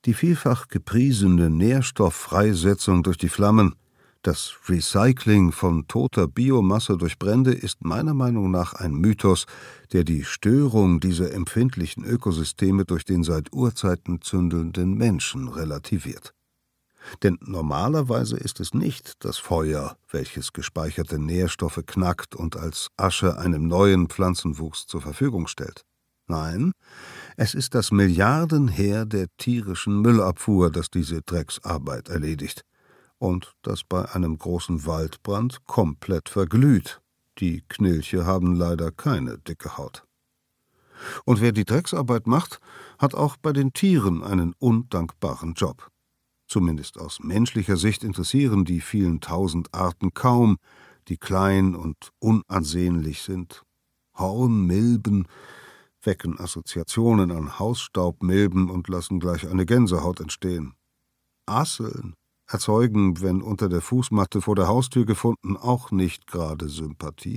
Die vielfach gepriesene Nährstofffreisetzung durch die Flammen, das Recycling von toter Biomasse durch Brände ist meiner Meinung nach ein Mythos, der die Störung dieser empfindlichen Ökosysteme durch den seit Urzeiten zündelnden Menschen relativiert. Denn normalerweise ist es nicht das Feuer, welches gespeicherte Nährstoffe knackt und als Asche einem neuen Pflanzenwuchs zur Verfügung stellt. Nein, es ist das Milliardenheer der tierischen Müllabfuhr, das diese Drecksarbeit erledigt und das bei einem großen Waldbrand komplett verglüht. Die Knilche haben leider keine dicke Haut. Und wer die Drecksarbeit macht, hat auch bei den Tieren einen undankbaren Job. Zumindest aus menschlicher Sicht interessieren die vielen tausend Arten kaum, die klein und unansehnlich sind. Hornmilben wecken Assoziationen an Hausstaubmilben und lassen gleich eine Gänsehaut entstehen. Asseln erzeugen, wenn unter der Fußmatte vor der Haustür gefunden, auch nicht gerade Sympathie.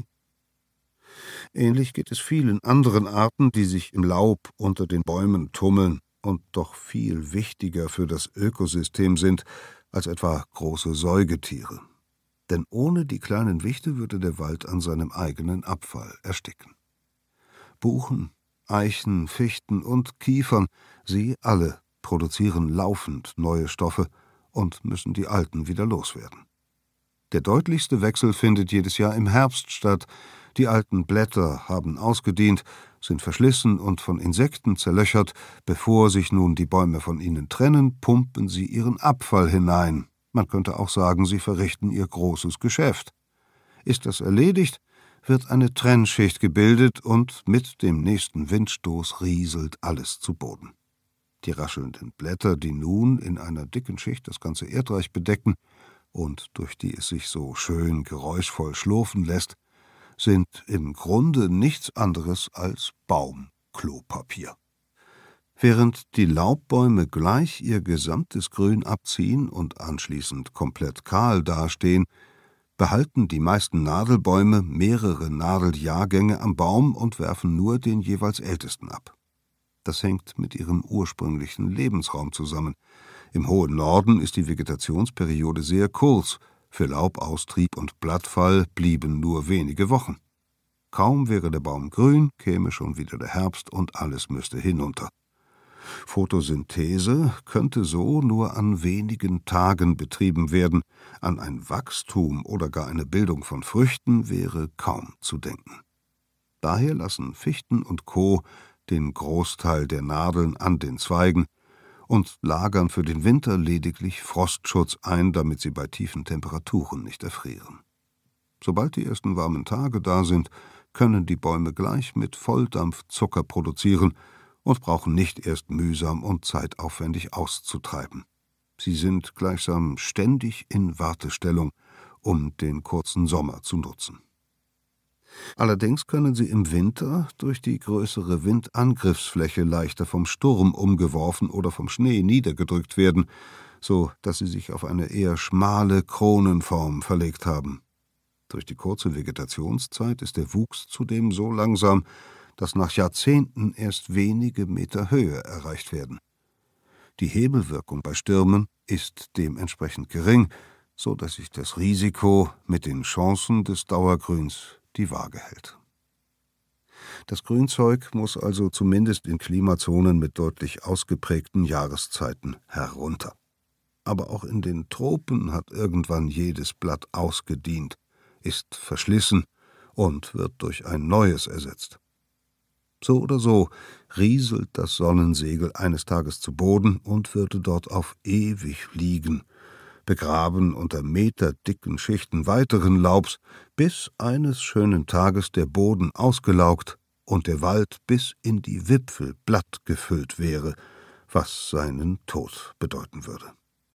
Ähnlich geht es vielen anderen Arten, die sich im Laub unter den Bäumen tummeln und doch viel wichtiger für das Ökosystem sind als etwa große Säugetiere. Denn ohne die kleinen Wichte würde der Wald an seinem eigenen Abfall ersticken. Buchen, Eichen, Fichten und Kiefern, sie alle produzieren laufend neue Stoffe und müssen die alten wieder loswerden. Der deutlichste Wechsel findet jedes Jahr im Herbst statt. Die alten Blätter haben ausgedient, sind verschlissen und von Insekten zerlöchert. Bevor sich nun die Bäume von ihnen trennen, pumpen sie ihren Abfall hinein. Man könnte auch sagen, sie verrichten ihr großes Geschäft. Ist das erledigt, wird eine Trennschicht gebildet und mit dem nächsten Windstoß rieselt alles zu Boden. Die raschelnden Blätter, die nun in einer dicken Schicht das ganze Erdreich bedecken und durch die es sich so schön geräuschvoll schlurfen lässt, sind im Grunde nichts anderes als Baumklopapier. Während die Laubbäume gleich ihr gesamtes Grün abziehen und anschließend komplett kahl dastehen, behalten die meisten Nadelbäume mehrere Nadeljahrgänge am Baum und werfen nur den jeweils ältesten ab. Das hängt mit ihrem ursprünglichen Lebensraum zusammen. Im hohen Norden ist die Vegetationsperiode sehr kurz, für Laubaustrieb und Blattfall blieben nur wenige Wochen. Kaum wäre der Baum grün, käme schon wieder der Herbst und alles müsste hinunter. Photosynthese könnte so nur an wenigen Tagen betrieben werden, an ein Wachstum oder gar eine Bildung von Früchten wäre kaum zu denken. Daher lassen Fichten und Co. den Großteil der Nadeln an den Zweigen und lagern für den Winter lediglich Frostschutz ein, damit sie bei tiefen Temperaturen nicht erfrieren. Sobald die ersten warmen Tage da sind, können die Bäume gleich mit Volldampf Zucker produzieren und brauchen nicht erst mühsam und zeitaufwendig auszutreiben. Sie sind gleichsam ständig in Wartestellung, um den kurzen Sommer zu nutzen. Allerdings können sie im Winter durch die größere Windangriffsfläche leichter vom Sturm umgeworfen oder vom Schnee niedergedrückt werden, so dass sie sich auf eine eher schmale Kronenform verlegt haben. Durch die kurze Vegetationszeit ist der Wuchs zudem so langsam, dass nach Jahrzehnten erst wenige Meter Höhe erreicht werden. Die Hebelwirkung bei Stürmen ist dementsprechend gering, so dass sich das Risiko mit den Chancen des Dauergrüns die Waage hält. Das Grünzeug muss also zumindest in Klimazonen mit deutlich ausgeprägten Jahreszeiten herunter. Aber auch in den Tropen hat irgendwann jedes Blatt ausgedient, ist verschlissen und wird durch ein neues ersetzt. So oder so rieselt das Sonnensegel eines Tages zu Boden und würde dort auf ewig liegen, begraben unter meterdicken Schichten weiteren Laubs, bis eines schönen Tages der Boden ausgelaugt und der Wald bis in die Wipfel blattgefüllt wäre, was seinen Tod bedeuten würde.